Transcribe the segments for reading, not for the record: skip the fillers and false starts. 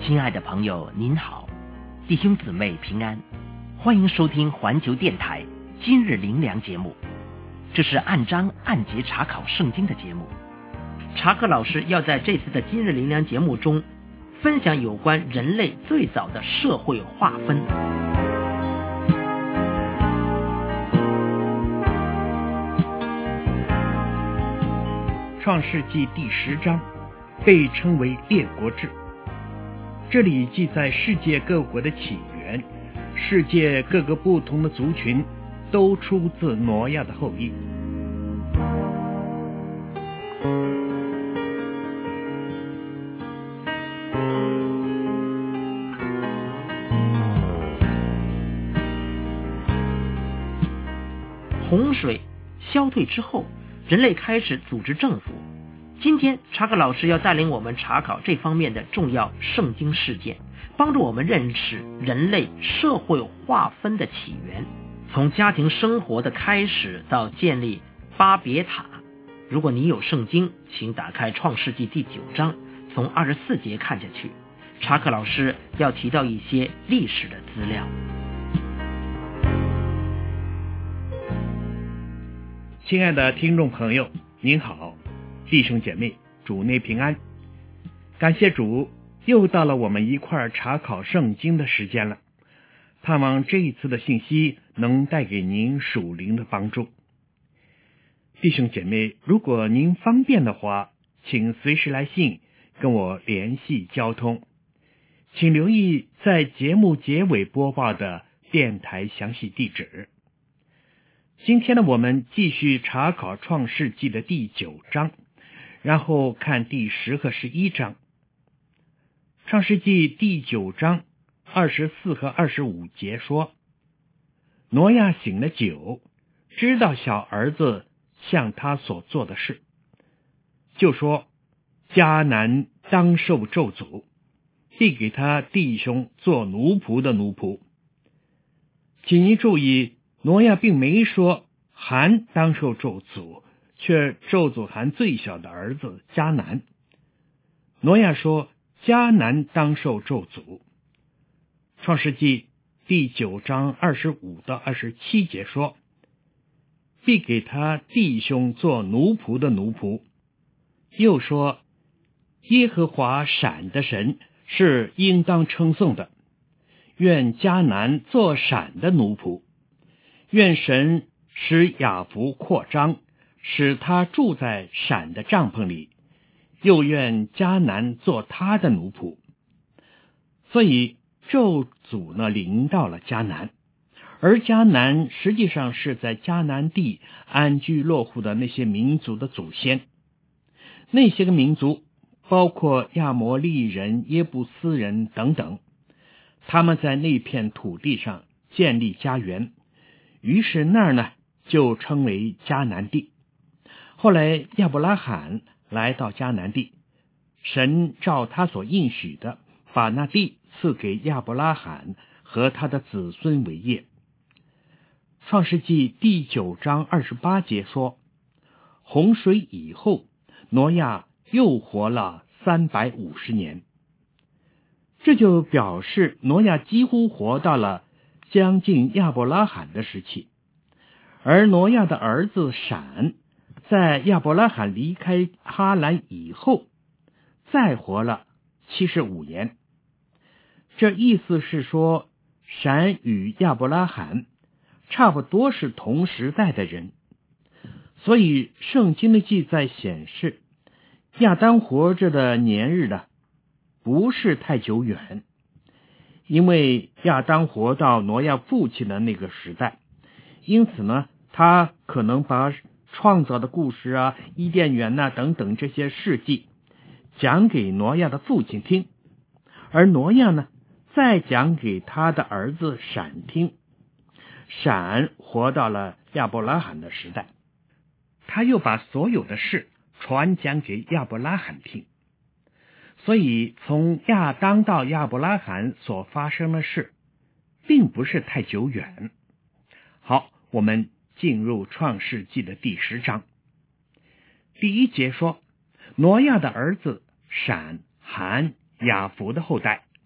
亲爱的朋友您好，弟兄姊妹平安，欢迎收听环球电台今日灵粮节目。这是按章按节查考圣经的节目。查克老师要在这次的今日灵粮节目中分享有关人类最早的社会划分。 创世纪第10章被称为列国志，这里记载世界各国的起源，世界各个不同的族群都出自挪亚的后裔。 洪水消退之后，人类开始组织政府。今天查克老师要带领我们查考这方面的重要圣经事件，帮助我们认识人类社会划分的起源，从家庭生活的开始到建立巴别塔。如果你有圣经，请打开创世纪第9章，从24节看下去。查克老师要提到一些历史的资料。 亲爱的听众朋友您好，弟兄姐妹，主内平安。感谢主，又到了我们一块查考圣经的时间了，盼望这一次的信息能带给您属灵的帮助。弟兄姐妹，如果您方便的话，请随时来信跟我联系交通，请留意在节目结尾播报的电台详细地址。今天呢，我们继续查考创世纪的第9章，然后看第10和11章。创世纪第9章24和25节说，挪亚醒了酒，知道小儿子向他所做的事，就说迦南当受咒诅，必给他弟兄做奴仆的奴仆。请您注意，挪亚并没说含当受咒诅，却咒诅含最小的儿子迦南。挪亚说迦南当受咒诅。创世纪第9章25到27节说，必给他弟兄做奴仆的奴仆。又说耶和华闪的神是应当称颂的，愿迦南做闪的奴仆。愿神使雅弗扩张，使他住在闪的帐篷里，又愿迦南做他的奴仆。所以咒诅呢临到了迦南，而迦南实际上是在迦南地安居落户的那些民族的祖先。那些个民族包括亚摩利人、耶布斯人等等，他们在那片土地上建立家园，于是那儿呢就称为迦南地。后来亚伯拉罕来到迦南地，神照他所应许的，把那地赐给亚伯拉罕和他的子孙为业。创世纪第9章28节说，洪水以后，挪亚又活了350年。这就表示挪亚几乎活到了将近亚伯拉罕的时期，而挪亚的儿子闪在亚伯拉罕离开哈兰以后再活了75年。这意思是说，闪与亚伯拉罕差不多是同时代的人，所以圣经的记载显示，亚当活着的年日呢不是太久远，因为亚当活到挪亚父亲的那个时代，因此呢，他可能把创造的故事啊、伊甸园啊等等这些事迹讲给挪亚的父亲听，而挪亚呢，再讲给他的儿子闪听。闪活到了亚伯拉罕的时代，他又把所有的事传讲给亚伯拉罕听。所以从亚当到亚伯拉罕所发生的事并不是太久远。好，我们进入创世纪的第10章。第1节说，挪亚的儿子闪、含、雅弗的后代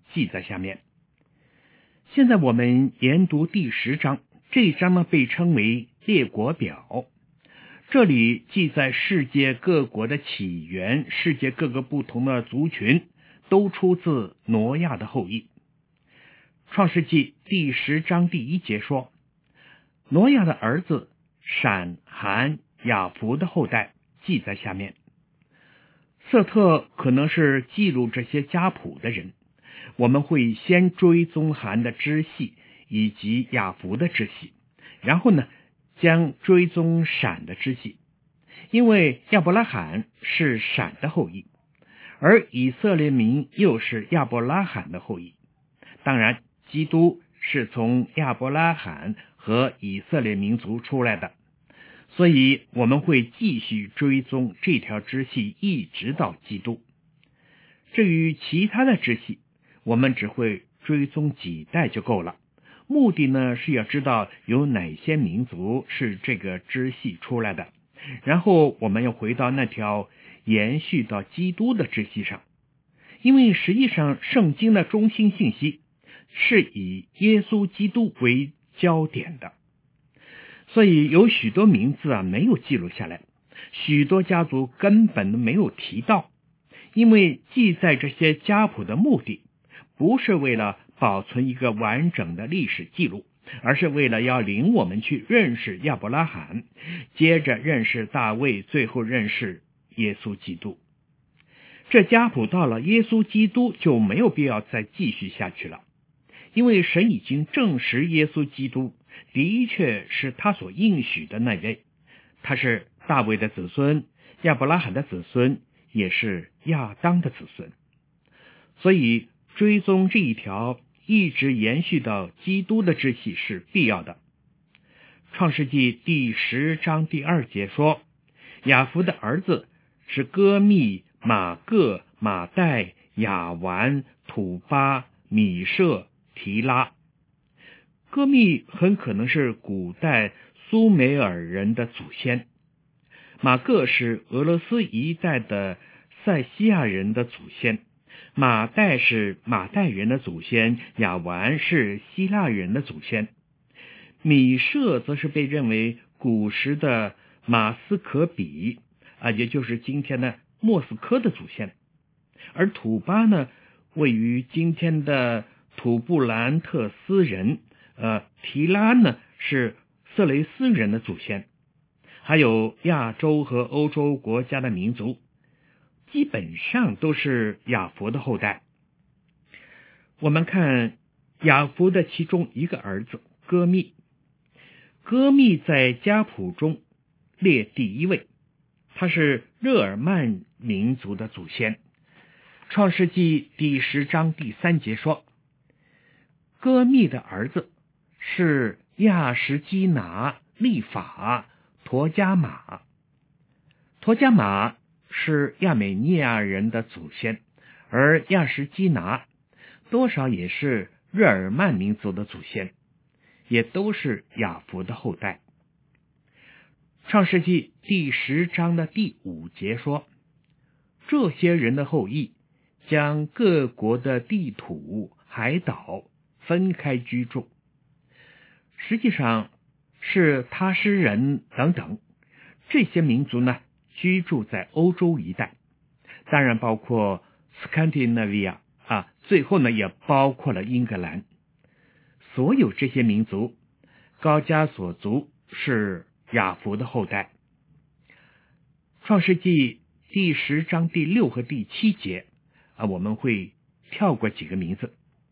记在下面。现在我们研读第10章，这一章呢被称为列国表。这里记载世界各国的起源，世界各个不同的族群都出自挪亚的后裔。创世纪第10章第1节说，挪亚的儿子闪、含、雅弗的后代记在下面。瑟特可能是记录这些家谱的人，我们会先追踪含的支系以及雅弗的支系，然后呢将追踪闪的支系，因为亚伯拉罕是闪的后裔，而以色列民又是亚伯拉罕的后裔。当然，基督是从亚伯拉罕和以色列民族出来的，所以我们会继续追踪这条支系一直到基督。至于其他的支系，我们只会追踪几代就够了。目的呢是要知道有哪些民族是这个支系出来的，然后我们要回到那条延续到基督的支系上。因为实际上圣经的中心信息是以耶稣基督为焦点的，所以有许多名字没有记录下来，许多家族根本没有提到，因为记载这些家谱的目的不是为了保存一个完整的历史记录，而是为了要领我们去认识亚伯拉罕，接着认识大卫，最后认识耶稣基督。这家谱到了耶稣基督就没有必要再继续下去了，因为神已经证实耶稣基督的确是他所应许的那位，他是大卫的子孙，亚伯拉罕的子孙，也是亚当的子孙。所以追踪这一条一直延续到基督的支系是必要的。创世纪第10章第2节说，雅弗的儿子是歌密、马各、马代、雅完、土巴、米舍、提拉。歌密很可能是古代苏美尔人的祖先，马各是俄罗斯一带的塞西亚人的祖先，马代是马代人的祖先，雅完是希腊人的祖先，米舍则是被认为古时的马斯可比也就是今天的莫斯科的祖先，而土巴呢位于今天的土布兰特斯人，提拉呢是色雷斯人的祖先，还有亚洲和欧洲国家的民族基本上都是雅弗的后代。我们看雅弗的其中一个儿子歌密，歌密在家谱中列第1位，他是日耳曼民族的祖先。创世纪第10章第3节说，歌密的儿子是亚什基拿、利法、陀加马。陀加马是亚美尼亚人的祖先，而亚什基拿多少也是日耳曼民族的祖先，也都是雅弗的后代。创世纪第10章的第5节说，这些人的后裔将各国的地土、海岛分开居住，实际上是他施人等等，这些民族呢居住在欧洲一带，当然包括斯堪的纳维亚最后呢也包括了英格兰。所有这些民族高加索族是雅弗的后代。创世纪第10章第6和第7节我们会跳过几个名字。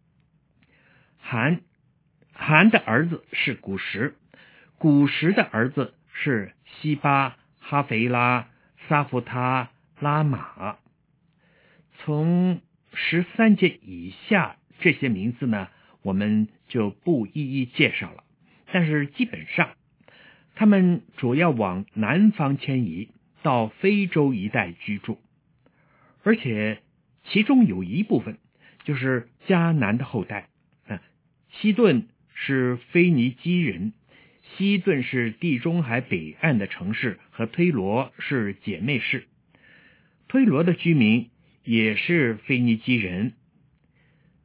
含的儿子是古什，古什的儿子是西巴、哈肥拉、撒弗他、拉玛。从13节以下这些名字呢我们就不一一介绍了，但是基本上他们主要往南方迁移，到非洲一带居住，而且其中有一部分就是迦南的后代。西顿是腓尼基人，西顿是地中海北岸的城市，和推罗是姐妹市。推罗的居民也是腓尼基人。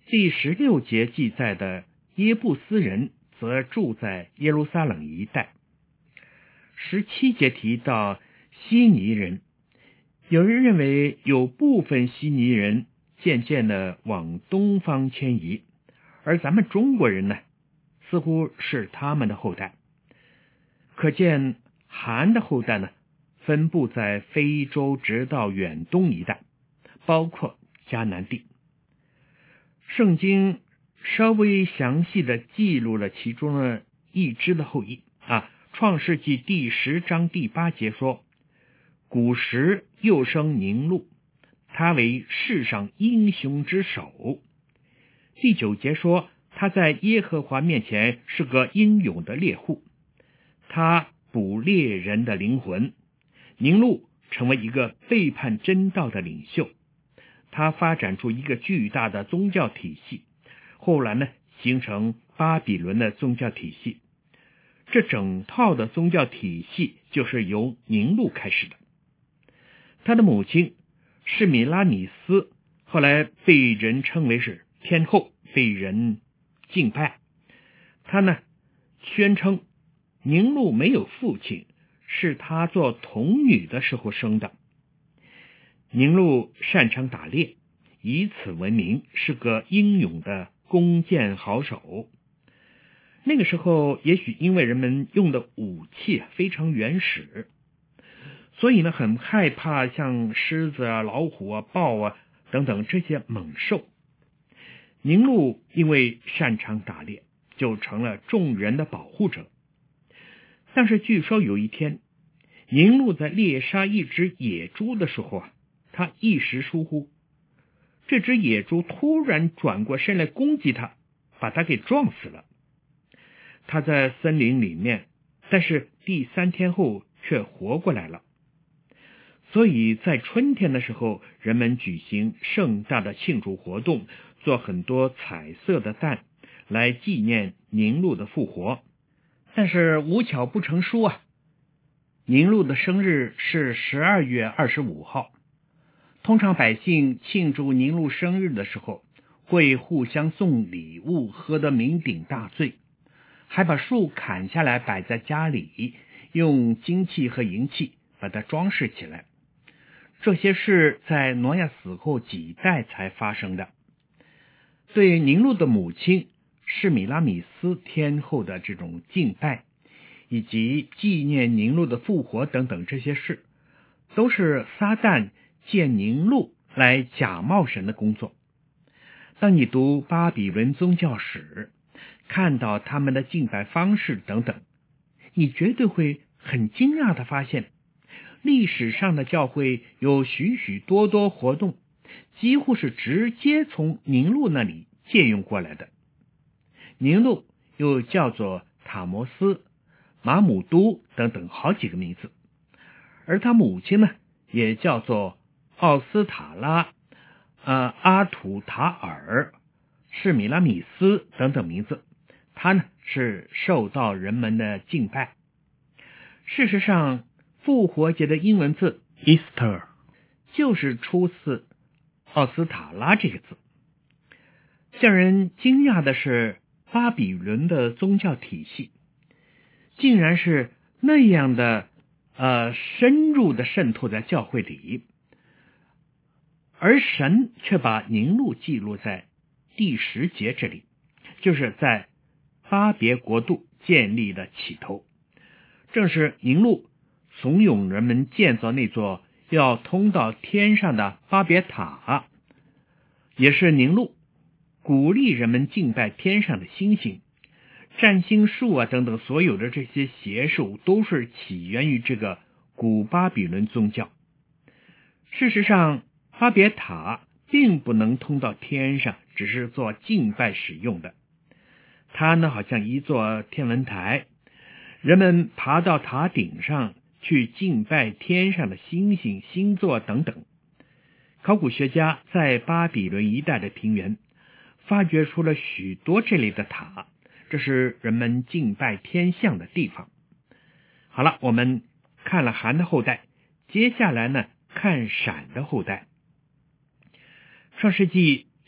第16节记载的耶布斯人则住在耶路撒冷一带。17节提到希尼人，有人认为有部分希尼人渐渐的往东方迁移，而咱们中国人呢，似乎是他们的后代。可见韩的后代呢，分布在非洲直到远东一带，包括迦南地。圣经稍微详细的记录了其中的一支的后裔创世纪第10章第8节说，古时又生宁录，他为世上英雄之首。第9节说，他在耶和华面前是个英勇的猎户，他捕猎人的灵魂。宁录成为一个背叛真道的领袖，他发展出一个巨大的宗教体系，后来呢，形成巴比伦的宗教体系。这整套的宗教体系就是由宁录开始的。他的母亲示米拉米斯后来被人称为是天后，被人敬拜。他呢，宣称宁录没有父亲，是他做童女的时候生的。宁录擅长打猎，以此闻名，是个英勇的弓箭好手。那个时候也许因为人们用的武器非常原始，所以呢很害怕像狮子老虎豹等等这些猛兽。宁录因为擅长打猎，就成了众人的保护者。但是据说有一天，宁录在猎杀一只野猪的时候他一时疏忽，这只野猪突然转过身来攻击他，把他给撞死了。他在森林里面，但是第3天后却活过来了。所以在春天的时候，人们举行盛大的庆祝活动，做很多彩色的蛋，来纪念宁录的复活。但是无巧不成书宁录的生日是12月25号。通常百姓庆祝宁录生日的时候，会互相送礼物，喝得酩酊大醉，还把树砍下来摆在家里，用金器和银器把它装饰起来。这些事在挪亚死后几代才发生的。对宁录的母亲示米拉米斯天后的这种敬拜，以及纪念宁录的复活等等这些事，都是撒旦借宁录来假冒神的工作。当你读巴比伦宗教史，看到他们的敬拜方式等等，你绝对会很惊讶的发现，历史上的教会有许许多多活动，几乎是直接从宁录那里借用过来的。宁录又叫做塔摩斯、马姆都等等好几个名字，而他母亲呢，也叫做奥斯塔拉、阿图塔尔、示米拉米斯等等名字。他呢是受到人们的敬拜。事实上，复活节的英文字 Easter 就是出自奥斯塔拉这个字。让人惊讶的是，巴比伦的宗教体系竟然是那样的深入的渗透在教会里，而神却把宁录记录在第10节这里，就是在巴别国度建立的起头。正是宁录怂恿人们建造那座要通到天上的巴别塔，也是宁录鼓励人们敬拜天上的星星、占星术等等，所有的这些邪术都是起源于这个古巴比伦宗教。事实上，巴别塔并不能通到天上，只是做敬拜使用的。它呢，好像一座天文台，人们爬到塔顶上去敬拜天上的星星、星座等等。考古学家在巴比伦一带的平原发掘出了许多这类的塔，这是人们敬拜天象的地方。好了，我们看了韩的后代，接下来呢，看闪的后代。创世纪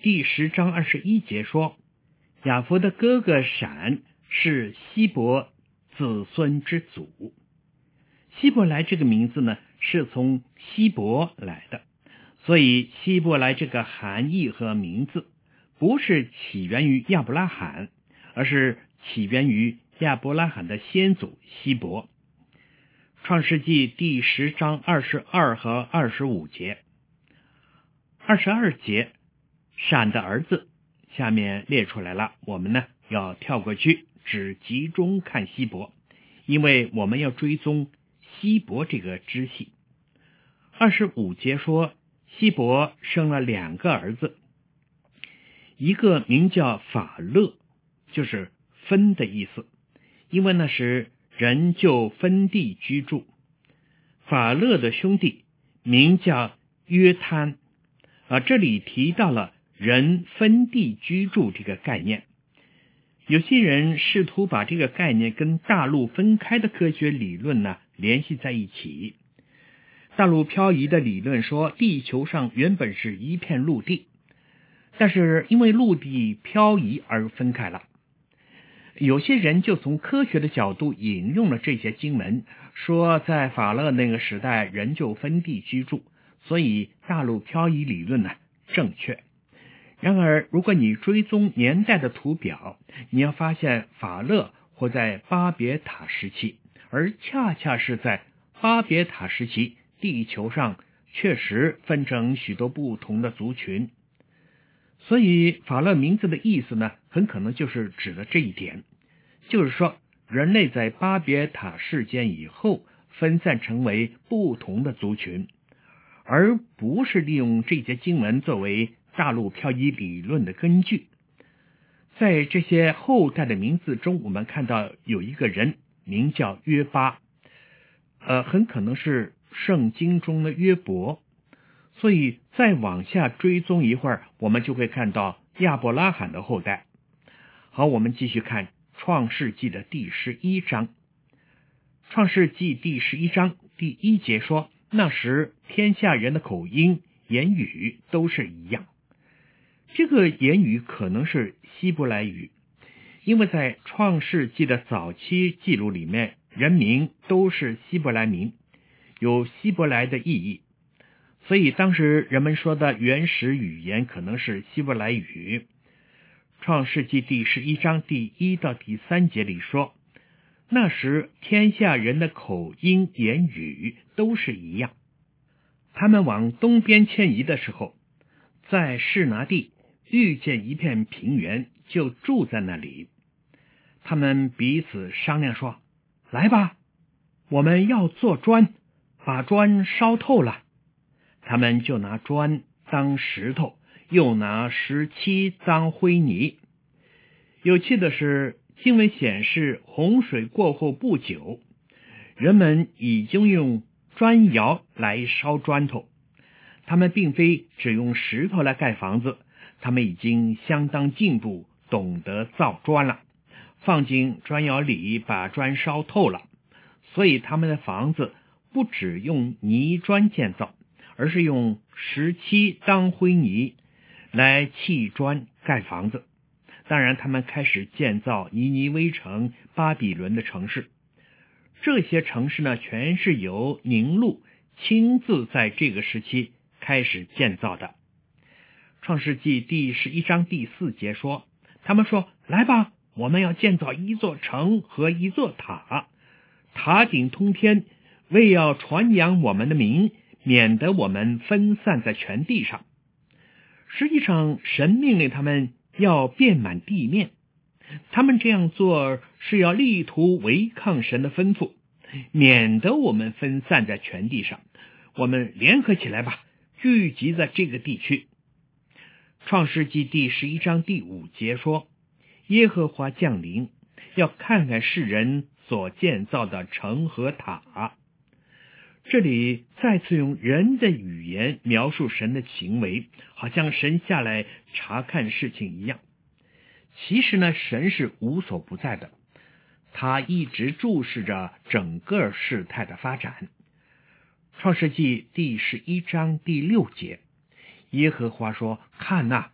第10章21节说，雅弗的哥哥闪是希伯子孙之祖。希伯来这个名字呢，是从希伯来的，所以希伯来这个含义和名字不是起源于亚伯拉罕，而是起源于亚伯拉罕的先祖希伯。创世纪第10章22和25节。22节，闪的儿子，下面列出来了，我们呢要跳过去，只集中看希伯，因为我们要追踪希伯这个支系。25节说，希伯生了2个儿子，一个名叫法勒，就是分的意思，因为那时人就分地居住。法勒的兄弟名叫约摊，这里提到了人分地居住这个概念。有些人试图把这个概念跟大陆分开的科学理论呢联系在一起。大陆漂移的理论说，地球上原本是一片陆地，但是因为陆地漂移而分开了。有些人就从科学的角度引用了这些经文，说在法勒那个时代人就分地居住，所以大陆漂移理论呢正确。然而如果你追踪年代的图表，你要发现法勒活在巴别塔时期，而恰恰是在巴别塔时期，地球上确实分成许多不同的族群。所以法勒名字的意思呢，很可能就是指的这一点，就是说人类在巴别塔事件以后分散成为不同的族群，而不是利用这些经文作为大陆漂移理论的根据。在这些后代的名字中，我们看到有一个人名叫约巴，很可能是圣经中的约伯。所以再往下追踪一会儿，我们就会看到亚伯拉罕的后代。好，我们继续看创世纪的第11章。创世纪第11章第1节说，那时天下人的口音言语都是一样。这个言语可能是希伯来语，因为在创世纪的早期记录里面，人名都是希伯来名，有希伯来的意义，所以当时人们说的原始语言可能是希伯来语。创世纪第11章第1到第3节里说，那时天下人的口音言语都是一样。他们往东边迁移的时候，在示拿地遇见一片平原，就住在那里。他们彼此商量说，来吧，我们要做砖，把砖烧透了。他们就拿砖当石头，又拿石漆当灰泥。有趣的是，经文显示洪水过后不久，人们已经用砖窑来烧砖头。他们并非只用石头来盖房子，他们已经相当进步，懂得造砖了，放进砖窑里把砖烧透了。所以他们的房子不只用泥砖建造，而是用石漆当灰泥来砌砖盖房子。当然他们开始建造尼尼微城、巴比伦的城市。这些城市呢，全是由宁录亲自在这个时期开始建造的。创世纪第11章第4节说，他们说，来吧，我们要建造一座城和一座塔，塔顶通天，为要传扬我们的名，免得我们分散在全地上。实际上神命令他们要遍满地面，他们这样做是要力图违抗神的吩咐，免得我们分散在全地上。我们联合起来吧，聚集在这个地区。创世纪第11章第5节说，耶和华降临，要看看世人所建造的城和塔。这里再次用人的语言描述神的行为，好像神下来查看事情一样。其实呢，神是无所不在的，他一直注视着整个事态的发展。创世纪第11章第6节，耶和华说，看哪，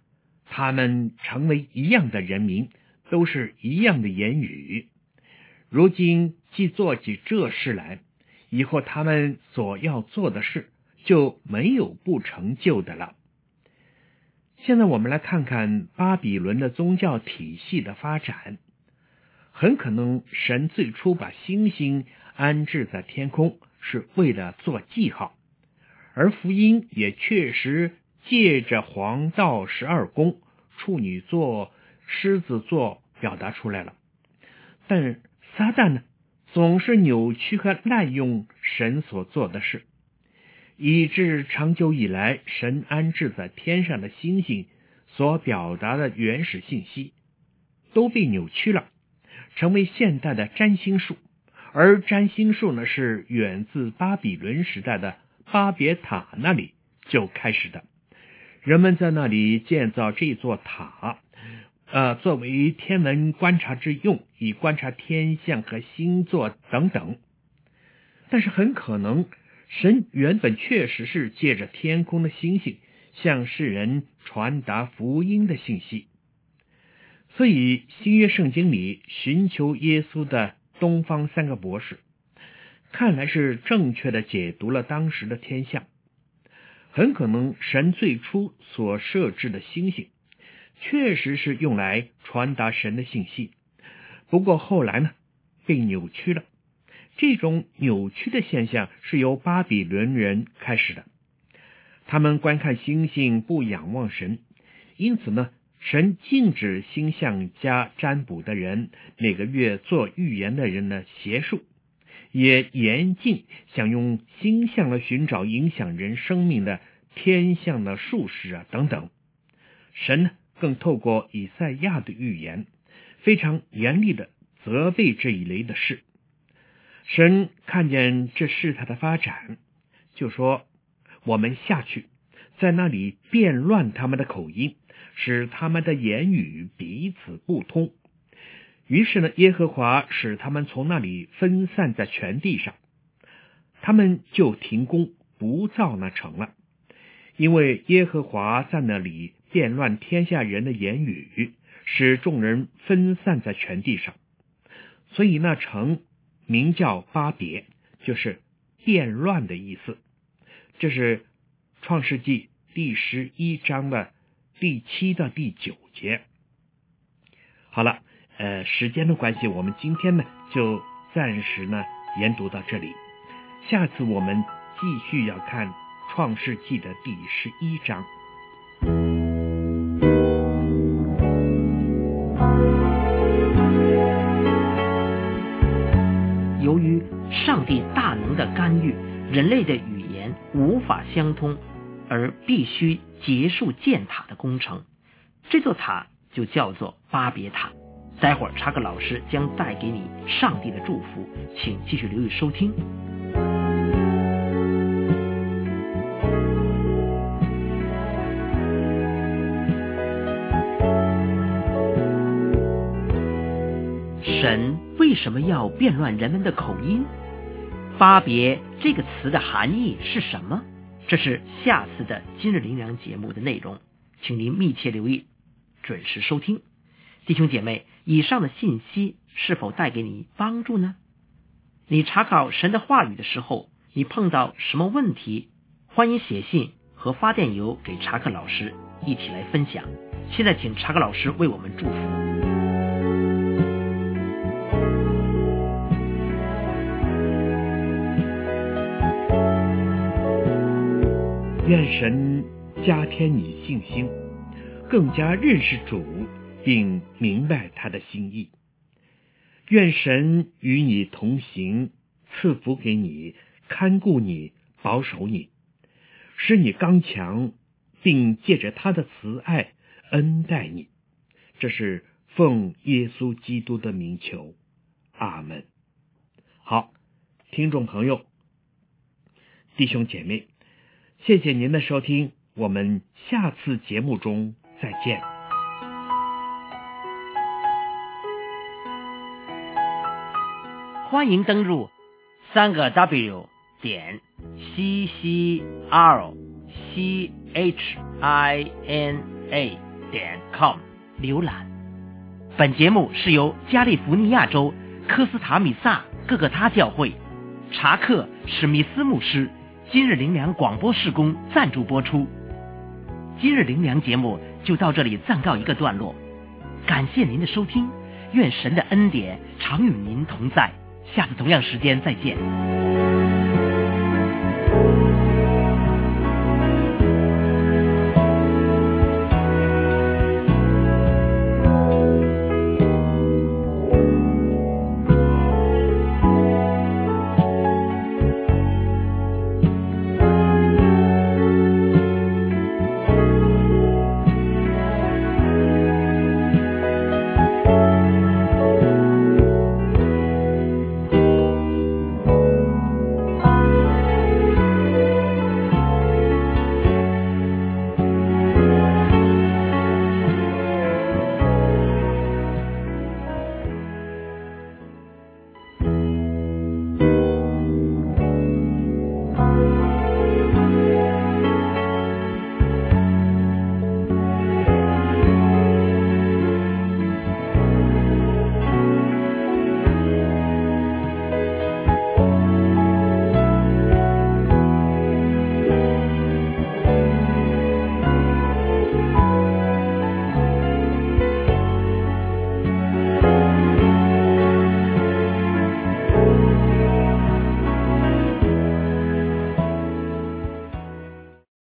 他们成为一样的人民，都是一样的言语。如今既做起这事来，以后他们所要做的事就没有不成就的了。现在我们来看看巴比伦的宗教体系的发展。很可能神最初把星星安置在天空，是为了做记号，而福音也确实借着黄道12宫、处女座、狮子座表达出来了。但撒旦呢，总是扭曲和滥用神所做的事，以致长久以来神安置在天上的星星所表达的原始信息都被扭曲了，成为现代的占星术。而占星术呢，是远自巴比伦时代的巴别塔那里就开始的。人们在那里建造这座塔，作为天文观察之用，以观察天象和星座等等。但是很可能神原本确实是借着天空的星星向世人传达福音的信息。所以新约圣经里寻求耶稣的东方三个博士，看来是正确的解读了当时的天象。很可能神最初所设置的星星确实是用来传达神的信息，不过后来呢被扭曲了。这种扭曲的现象是由巴比伦人开始的，他们观看星星不仰望神，因此呢神禁止星象家占卜的人，每个月做预言的人的邪术，也严禁想用星象来寻找影响人生命的天象的术士等等。神呢更透过以赛亚的预言，非常严厉的责备这一类的事。神看见这事态的发展，就说我们下去，在那里变乱他们的口音，使他们的言语彼此不通。于是呢，耶和华使他们从那里分散在全地上，他们就停工不造那城了，因为耶和华在那里变乱天下人的言语，使众人分散在全地上。所以那城名叫巴别，就是变乱的意思。这是创世纪第11章的第7到第9节。好了，时间的关系，我们今天呢就暂时呢研读到这里。下次我们继续要看创世纪的第11章。 由于上帝大能的干预，人类的语言无法相通，而必须结束建塔的工程。这座塔就叫做巴别塔。待会儿查克老师将带给你上帝的祝福，请继续留意收听。神为什么要变乱人们的口音？巴别这个词的含义是什么？这是下次的今日灵粮节目的内容，请您密切留意，准时收听。弟兄姐妹，以上的信息是否带给你帮助呢？你查考神的话语的时候，你碰到什么问题？欢迎写信和发电邮给查克老师，一起来分享。现在请查克老师为我们祝福。 愿神加添你信心，更加认识主，并明白他的心意。愿神与你同行，赐福给你，看顾你，保守你，使你刚强，并借着他的慈爱恩待你。这是奉耶稣基督的名求，阿们。好，听众朋友，弟兄姐妹，谢谢您的收听，我们下次节目中再见。 欢迎登入3W.CCRCHINA com 浏览。本节目是由加利福尼亚州科斯塔米萨各个他教会查克史密斯牧师今日灵粮广播事工赞助播出。今日灵粮节目就到这里暂告一个段落，感谢您的收听，愿神的恩典常与您同在，下次同样时间再见。